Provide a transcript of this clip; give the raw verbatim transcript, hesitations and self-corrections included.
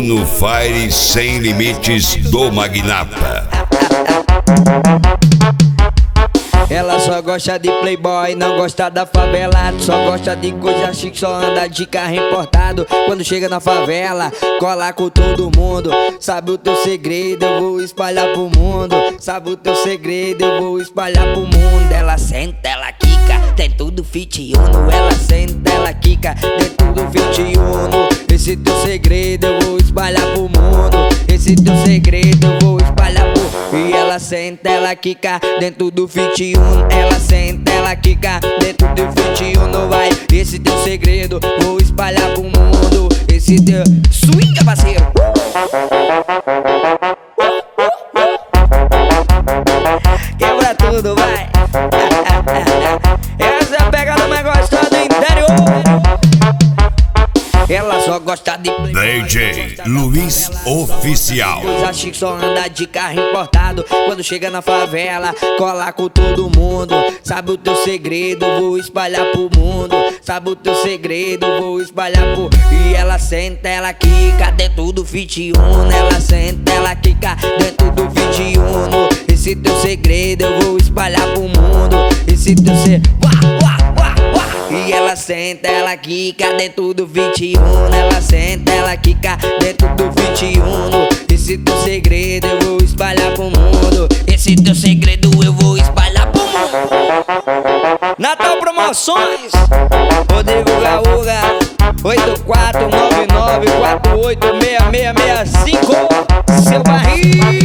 no Fire Sem Limites do Magnata. Ela só gosta de playboy, não gosta da favela. Só gosta de coisa chique, só anda de carro importado. Quando chega na favela, cola com todo mundo. Sabe o teu segredo, eu vou espalhar pro mundo. Sabe o teu segredo, eu vou espalhar pro mundo. Ela senta, ela quica, tem tudo fit uno. Ela senta, ela quica, tem tudo fit uno. Esse teu segredo, eu vou espalhar pro mundo. Esse teu segredo, eu vou espalhar pro mundo. E ela senta, ela quica, dentro do fit uno. Ela senta, ela quica, dentro do fit uno. Vai, esse teu segredo, vou espalhar pro mundo. Esse teu swinga, parceiro. Quebra tudo, vai. Essa é a pegada mais gostosa do interior. Ela só gosta de D J Luiz Oficial. Coisa chique, só anda de carro importado. Quando chega na favela, cola com todo mundo. Sabe o teu segredo, vou espalhar pro mundo. Sabe o teu segredo, vou espalhar pro... E ela senta, ela quica, dentro do fit uno. Ela senta, ela quica, dentro do fit uno. Esse teu segredo, eu vou espalhar pro mundo. Esse teu segredo... E ela senta, ela quica, dentro do fit uno. Ela senta, ela quica, dentro do fit uno. Esse teu segredo, eu vou espalhar pro mundo. Esse teu segredo, eu vou espalhar pro mundo. Natal Promoções, Rodrigo Gaúga, oito quatro nove nove quatro oito seis seis seis cinco. Seu barriga.